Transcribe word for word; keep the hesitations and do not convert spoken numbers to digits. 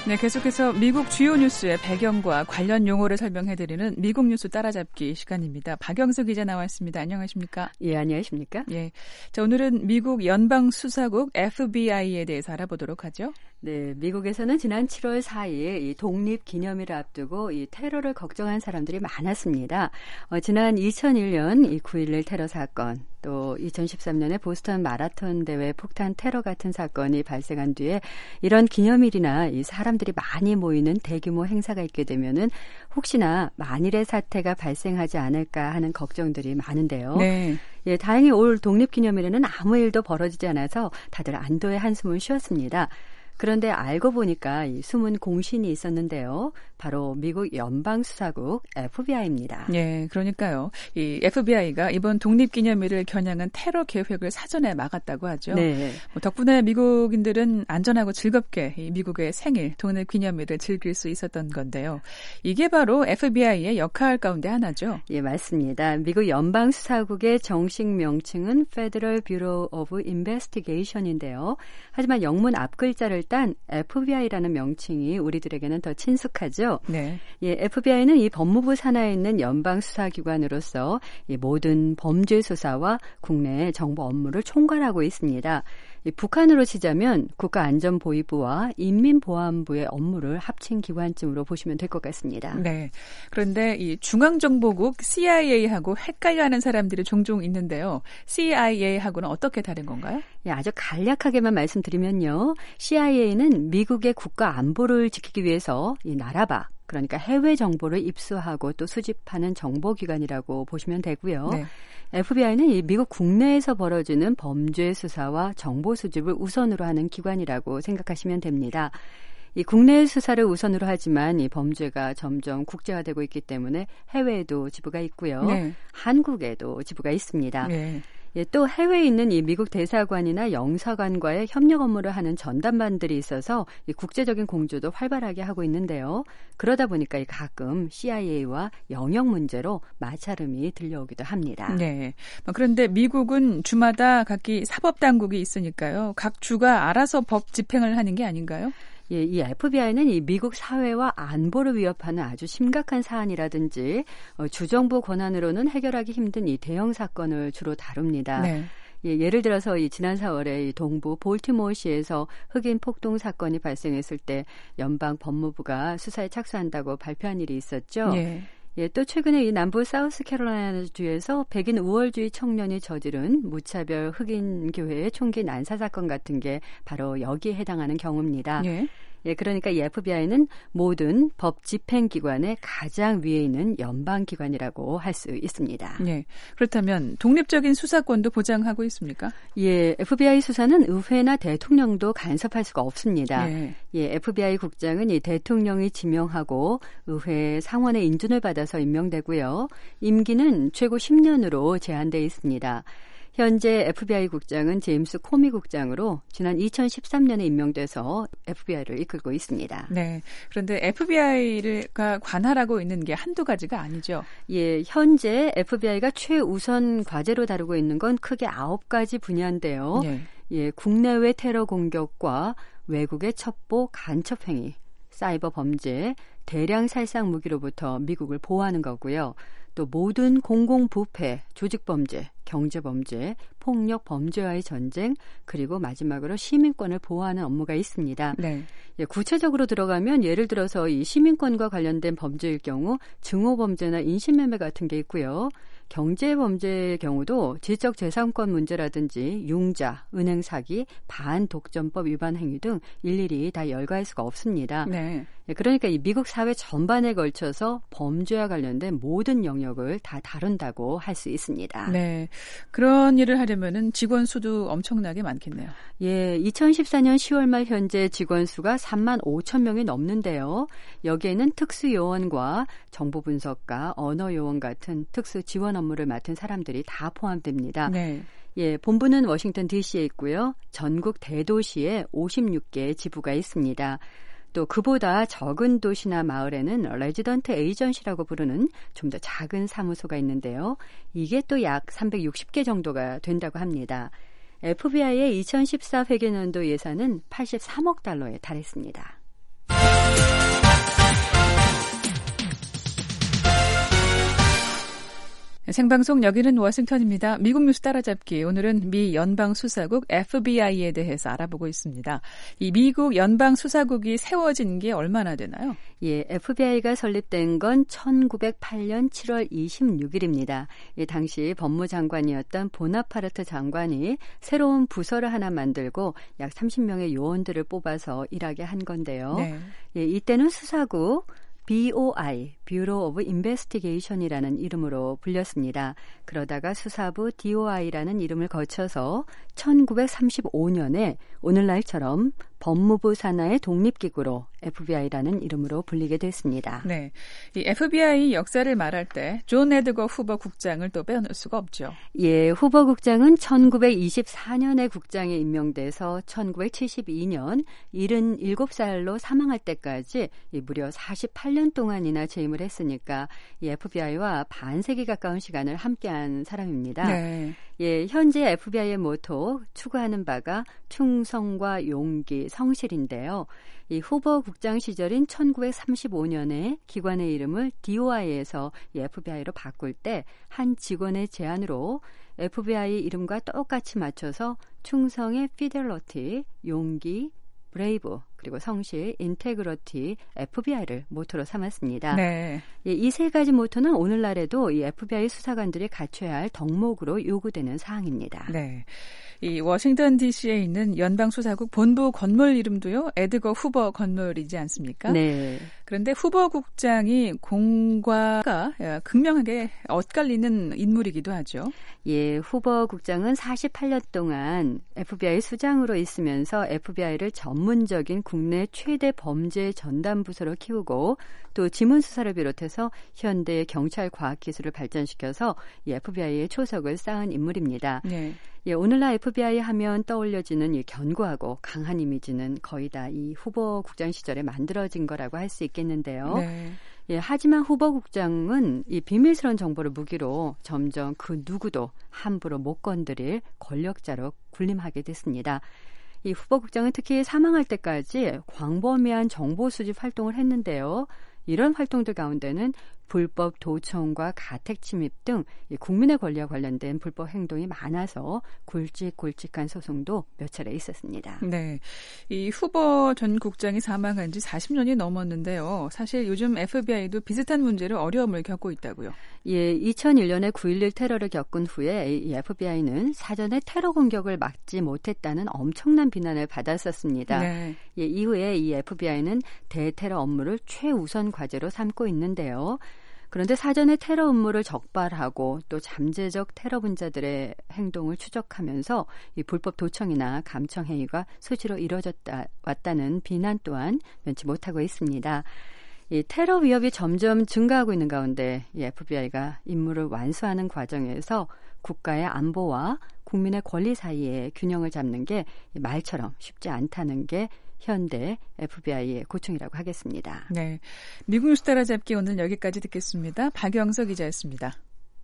네, 계속해서 미국 주요 뉴스의 배경과 관련 용어를 설명해드리는 미국 뉴스 따라잡기 시간입니다. 박영수 기자 나왔습니다. 안녕하십니까? 예, 안녕하십니까? 예, 자, 오늘은 미국 연방수사국 에프비아이에 대해서 알아보도록 하죠. 네, 미국에서는 지난 칠월 사일 이 독립기념일을 앞두고 이 테러를 걱정한 사람들이 많았습니다. 어, 지난 이천일년 이 구일일 테러 사건, 또 이천십삼년에 보스턴 마라톤 대회 폭탄 테러 같은 사건이 발생한 뒤에 이런 기념일이나 이 사람들이 많이 모이는 대규모 행사가 있게 되면은 혹시나 만일의 사태가 발생하지 않을까 하는 걱정들이 많은데요. 네. 예, 다행히 올 독립기념일에는 아무 일도 벌어지지 않아서 다들 안도의 한숨을 쉬었습니다. 그런데 알고 보니까 이 숨은 공신이 있었는데요. 바로 미국 연방수사국 에프비아이입니다. 네, 그러니까요. 이 에프비아이가 이번 독립기념일을 겨냥한 테러 계획을 사전에 막았다고 하죠. 네. 뭐 덕분에 미국인들은 안전하고 즐겁게 이 미국의 생일, 독립기념일을 즐길 수 있었던 건데요. 이게 바로 에프비아이의 역할 가운데 하나죠. 예, 맞습니다. 미국 연방수사국의 정식 명칭은 Federal Bureau of Investigation인데요. 하지만 영문 앞글자를 딴 에프비아이라는 명칭이 우리들에게는 더 친숙하죠. 네. 예, 에프비아이는 이 법무부 산하에 있는 연방수사기관으로서 이 모든 범죄 수사와 국내 정보 업무를 총괄하고 있습니다. 이 북한으로 치자면 국가안전보위부와 인민보안부의 업무를 합친 기관쯤으로 보시면 될 것 같습니다. 네. 그런데 이 중앙정보국 씨아이에이하고 헷갈려하는 사람들이 종종 있는데요. 씨아이에이하고는 어떻게 다른 건가요? 예, 아주 간략하게만 말씀드리면요. 씨아이에이는 미국의 국가 안보를 지키기 위해서 이 나라 밖, 그러니까 해외 정보를 입수하고 또 수집하는 정보기관이라고 보시면 되고요. 네. 에프비아이는 이 미국 국내에서 벌어지는 범죄 수사와 정보 수집을 우선으로 하는 기관이라고 생각하시면 됩니다. 이 국내 수사를 우선으로 하지만 이 범죄가 점점 국제화되고 있기 때문에 해외에도 지부가 있고요. 네. 한국에도 지부가 있습니다. 네. 예, 또 해외에 있는 이 미국 대사관이나 영사관과의 협력 업무를 하는 전담반들이 있어서 이 국제적인 공조도 활발하게 하고 있는데요. 그러다 보니까 이 가끔 씨아이에이와 영역 문제로 마찰음이 들려오기도 합니다. 네. 그런데 미국은 주마다 각기 사법당국이 있으니까요. 각 주가 알아서 법 집행을 하는 게 아닌가요? 예, 이 에프비아이는 이 미국 사회와 안보를 위협하는 아주 심각한 사안이라든지 어, 주정부 권한으로는 해결하기 힘든 이 대형 사건을 주로 다룹니다. 네. 예, 예를 들어서 이 지난 사월에 이 동부 볼티모어시에서 흑인 폭동 사건이 발생했을 때 연방 법무부가 수사에 착수한다고 발표한 일이 있었죠. 네. 예, 또 최근에 이 남부 사우스캐롤라이나주에서 백인 우월주의 청년이 저지른 무차별 흑인 교회의 총기 난사 사건 같은 게 바로 여기에 해당하는 경우입니다. 예. 예, 그러니까 이 에프비아이는 모든 법 집행기관의 가장 위에 있는 연방기관이라고 할 수 있습니다. 네. 그렇다면 독립적인 수사권도 보장하고 있습니까? 예, 에프비아이 수사는 의회나 대통령도 간섭할 수가 없습니다. 네. 예, 에프비아이 국장은 이 대통령이 지명하고 의회 상원의 인준을 받아서 임명되고요. 임기는 최고 십 년으로 제한되어 있습니다. 현재 에프비아이 국장은 제임스 코미 국장으로 지난 이천십삼년에 임명돼서 에프비아이를 이끌고 있습니다. 네. 그런데 에프비아이가 관할하고 있는 게 한두 가지가 아니죠. 예, 현재 에프비아이가 최우선 과제로 다루고 있는 건 크게 아홉 가지 분야인데요. 네. 예, 국내외 테러 공격과 외국의 첩보 간첩 행위, 사이버 범죄, 대량 살상 무기로부터 미국을 보호하는 거고요. 또 모든 공공부패, 조직범죄, 경제범죄, 폭력 범죄와의 전쟁, 그리고 마지막으로 시민권을 보호하는 업무가 있습니다. 네. 예, 구체적으로 들어가면 예를 들어서 이 시민권과 관련된 범죄일 경우 증오범죄나 인신매매 같은 게 있고요. 경제범죄의 경우도 지적재산권 문제라든지 융자, 은행 사기, 반독점법 위반 행위 등 일일이 다 열거할 수가 없습니다. 네. 그러니까 이 미국 사회 전반에 걸쳐서 범죄와 관련된 모든 영역을 다 다룬다고 할 수 있습니다. 네, 그런 일을 하려면은 직원 수도 엄청나게 많겠네요. 예, 이천십사년 시월 말 현재 직원 수가 삼만 오천 명이 넘는데요. 여기에는 특수요원과 정보분석가, 언어요원 같은 특수 지원 업무를 맡은 사람들이 다 포함됩니다. 네. 예, 본부는 워싱턴 디씨에 있고요. 전국 대도시에 오십육 개의 지부가 있습니다. 또 그보다 적은 도시나 마을에는 레지던트 에이전시라고 부르는 좀 더 작은 사무소가 있는데요. 이게 또 약 삼백육십 개 정도가 된다고 합니다. 에프비아이의 이천십사 회계년도 예산은 팔십삼억 달러에 달했습니다. 생방송 여기는 워싱턴입니다. 미국 뉴스 따라잡기. 오늘은 미 연방수사국 에프비아이에 대해서 알아보고 있습니다. 이 미국 연방수사국이 세워진 게 얼마나 되나요? 예, 에프비아이가 설립된 건 천구백팔 년 칠월 이십육일입니다. 예, 당시 법무장관이었던 보나파르트 장관이 새로운 부서를 하나 만들고 약 삼십 명의 요원들을 뽑아서 일하게 한 건데요. 네. 예, 이때는 수사국 비오아이, Bureau of Investigation이라는 이름으로 불렸습니다. 그러다가 수사부 디오아이라는 이름을 거쳐서 천구백삼십오 년에 오늘날처럼 법무부 산하의 독립기구로 에프비아이라는 이름으로 불리게 됐습니다. 네, 이 에프비아이 역사를 말할 때 존 에드거 후보 국장을 또 빼놓을 수가 없죠. 예, 후보 국장은 천구백이십사 년에 국장에 임명돼서 천구백칠십이 년 칠십칠 살로 사망할 때까지 무려 사십팔 년 동안이나 재임을 했으니까 이 에프비아이와 반세기 가까운 시간을 함께한 사람입니다. 네. 예, 현재 에프비아이의 모토 추구하는 바가 충성과 용기, 성실인데요. 이 후보 국장 시절인 천구백삼십오 년에 기관의 이름을 디오아이에서 에프비아이로 바꿀 때 한 직원의 제안으로 에프비아이 이름과 똑같이 맞춰서 충성의 피델러티, 용기, 브레이브, 그리고 성실, 인테그러티, 에프비아이를 모토로 삼았습니다. 네. 예, 이 세 가지 모토는 오늘날에도 이 에프비아이 수사관들이 갖춰야 할 덕목으로 요구되는 사항입니다. 네. 이 워싱턴 디씨에 있는 연방수사국 본부 건물 이름도요, 에드거 후버 건물이지 않습니까? 네. 그런데 후보 국장이 공과가 극명하게 엇갈리는 인물이기도 하죠. 예, 후보 국장은 사십팔 년 동안 에프비아이 수장으로 있으면서 에프비아이를 전문적인 국내 최대 범죄 전담 부서로 키우고 또 지문 수사를 비롯해서 현대 경찰 과학 기술을 발전시켜서 이 에프비아이의 초석을 쌓은 인물입니다. 네. 예, 오늘날 에프비아이 하면 떠올려지는 이 견고하고 강한 이미지는 거의 다 이 후보 국장 시절에 만들어진 거라고 할 수 있겠는데요. 네. 예, 하지만 후보 국장은 이 비밀스러운 정보를 무기로 점점 그 누구도 함부로 못 건드릴 권력자로 군림하게 됐습니다. 이 후보 국장은 특히 사망할 때까지 광범위한 정보 수집 활동을 했는데요. 이런 활동들 가운데는 불법 도청과 가택 침입 등 국민의 권리와 관련된 불법 행동이 많아서 굵직굵직한 소송도 몇 차례 있었습니다. 네, 이 후보 전 국장이 사망한 지 사십 년이 넘었는데요. 사실 요즘 에프비아이도 비슷한 문제로 어려움을 겪고 있다고요. 예, 이천일 년에 구일일 테러를 겪은 후에 이 에프비아이는 사전에 테러 공격을 막지 못했다는 엄청난 비난을 받았었습니다. 네. 예, 이후에 이 에프비아이는 대테러 업무를 최우선 과제로 삼고 있는데요. 그런데 사전에 테러 음모를 적발하고 또 잠재적 테러 분자들의 행동을 추적하면서 이 불법 도청이나 감청 행위가 수시로 이뤄졌다 왔다는 비난 또한 면치 못하고 있습니다. 이 테러 위협이 점점 증가하고 있는 가운데 이 에프비아이가 임무를 완수하는 과정에서 국가의 안보와 국민의 권리 사이에 균형을 잡는 게 말처럼 쉽지 않다는 게 현대 에프비아이의 고충이라고 하겠습니다. 네, 미국 뉴스 따라잡기 오늘 여기까지 듣겠습니다. 박영석 기자였습니다.